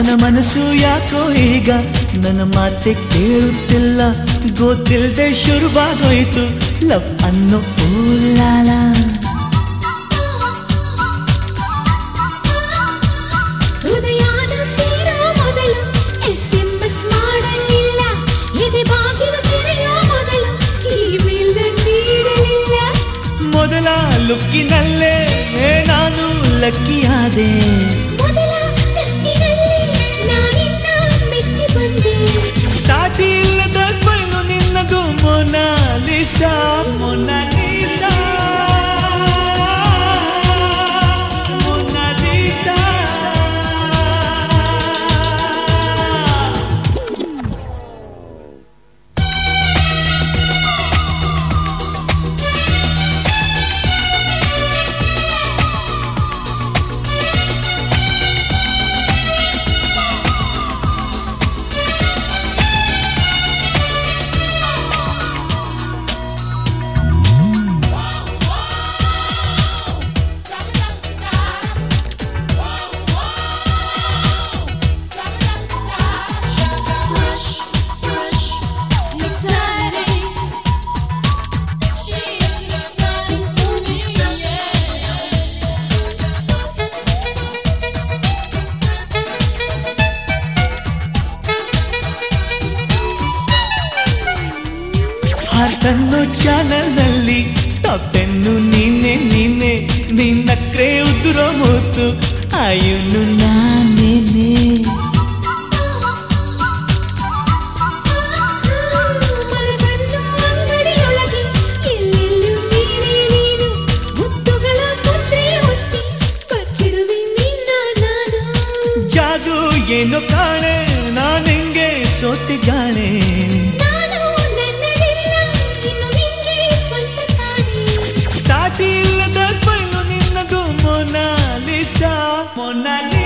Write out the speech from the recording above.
ನನ್ನ ಮನಸ್ಸು ಯಾಕೋ ಈಗ ನನ್ನ ಮಾತೆ ಕೇಳುತ್ತಿಲ್ಲ, ಗೊತ್ತಿಲ್ಲದೆ ಶುರುವಾಗೋಯ್ತು ಲವ್ ಅನ್ನೋ ಊಲಾಲ. ಹೃದಯನ ಸೇರೋ ಮೊದಲು SMS ಮಾಡಲಿಲ್ಲ, ಎದೆ ಬಾಗಿಲು ತೆರೆಯೋ ಮೊದಲು ಇಮೇಲ್ ನೀಡಲಿಲ್ಲ. ಮೊದಲ ಲುಕ್ಕಿನಲ್ಲೇ ನಾನು ಲಕ್ಕಿಯಾದೆ, ಮೊದಲ ಟಚ್ಚಿನಲ್ಲಿ ನಾನಿನ್ನ ಮೆಚ್ಚಿ ಬಂದೆ. ಸಾಟಿ ಇಲ್ಲದ ಸ್ಮೈಲು ನಿನ್ನದು ಮೊನಾಲಿಸಾ ಮೊನಾಲಿಸಾ ಮೊನಾಲಿಸಾ. ಹಾರ್ಟನ್ನು ಚಾನಲ್ನಲ್ಲಿ ಟಾಪ್ 10 ನೀನೆ ನೀನೆ, ನಿನ್ನಕ್ರೆ ಉದುರೋ ಮೂತು ಆಯುನು ನಾನೇನೆ. ಮನಸ್ಸನ್ನು ಅಂಗಡಿಯೊಳಗೆ ಎಲ್ಲೆಲ್ಲೂ ನೀನೇ ನೀನು, ಮುತ್ತುಗಳ ಮುದ್ರೆ ಒತ್ತಿ ಬಚ್ಚಿಡುವೆ ನಿನ್ನ ನಾನು. ಜಾದು ಏನು ಕಾಣೆ ನಾನಿಂಗೆ ಸೋತಿಗಾಣೆ, ನಾನು ನನ್ನದಿಲ್ಲ ಇನ್ನು ನಿಂಗೆ ಸ್ವಂತ ತಾನೆ. ಸಾಟಿ ಇಲ್ಲದ ಸ್ಮೈಲು ನಿನ್ನದು ಮೊನಾಲಿಸಾ ಮೊನಾಲಿಸಾ.